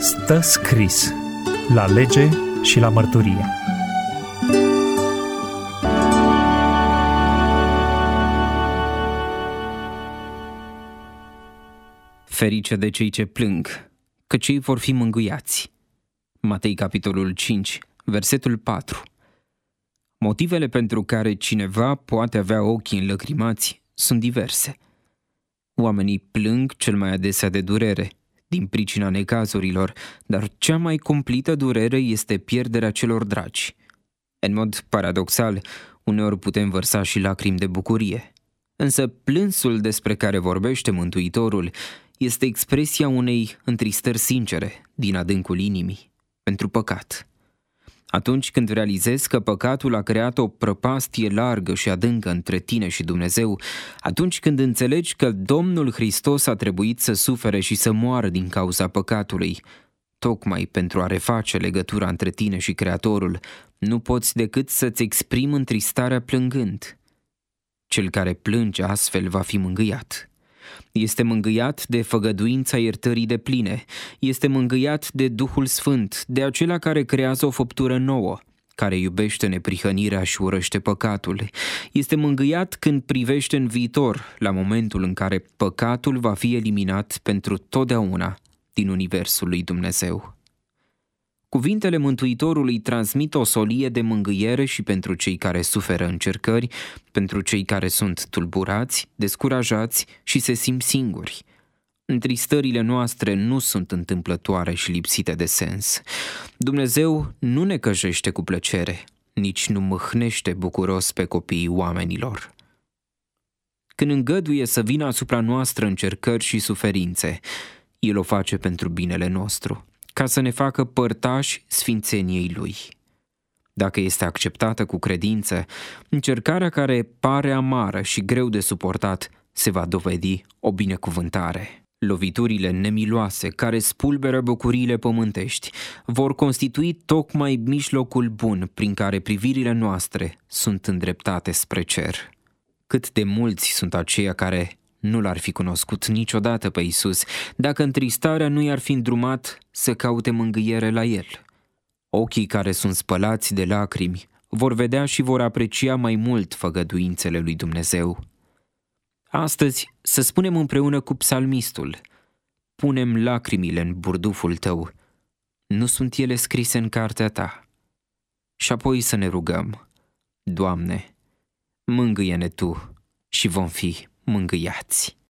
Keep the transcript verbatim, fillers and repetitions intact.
Stă scris la lege și la mărturie. Ferice de cei ce plâng, că cei vor fi mângâiați. Matei, capitolul cinci, versetul patru. Motivele pentru care cineva poate avea ochii înlăcrimați sunt diverse. Oamenii plâng cel mai adesea de durere, din pricina necazurilor, dar cea mai cumplită durere este pierderea celor dragi. În mod paradoxal, uneori putem vărsa și lacrimi de bucurie. Însă plânsul despre care vorbește Mântuitorul este expresia unei întristări sincere din adâncul inimii, pentru păcat. Atunci când realizezi că păcatul a creat o prăpastie largă și adâncă între tine și Dumnezeu, atunci când înțelegi că Domnul Hristos a trebuit să sufere și să moară din cauza păcatului, tocmai pentru a reface legătura între tine și Creatorul, nu poți decât să-ți exprimi întristarea plângând. Cel care plânge astfel va fi mângâiat. Este mângâiat de făgăduința iertării depline, este mângâiat de Duhul Sfânt, de acela care creează o făptură nouă, care iubește neprihănirea și urăște păcatul. Este mângâiat când privește în viitor, la momentul în care păcatul va fi eliminat pentru totdeauna din universul lui Dumnezeu. Cuvintele Mântuitorului transmit o solie de mângâiere și pentru cei care suferă încercări, pentru cei care sunt tulburați, descurajați și se simt singuri. Întristările noastre nu sunt întâmplătoare și lipsite de sens. Dumnezeu nu ne căjește cu plăcere, nici nu mâhnește bucuros pe copiii oamenilor. Când îngăduie să vină asupra noastră încercări și suferințe, El o face pentru binele nostru, ca să ne facă părtași sfințeniei Lui. Dacă este acceptată cu credință, încercarea care pare amară și greu de suportat se va dovedi o binecuvântare. Loviturile nemiloase care spulberă bucuriile pământești vor constitui tocmai mijlocul bun prin care privirile noastre sunt îndreptate spre cer. Cât de mulți sunt aceia care nu l-ar fi cunoscut niciodată pe Iisus dacă întristarea nu i-ar fi îndrumat să caute mângâiere la El. Ochii care sunt spălați de lacrimi vor vedea și vor aprecia mai mult făgăduințele lui Dumnezeu. Astăzi să spunem împreună cu psalmistul: punem lacrimile în burduful tău, nu sunt ele scrise în cartea ta? Și apoi să ne rugăm: Doamne, mângâie-ne Tu și vom fi mângâiați.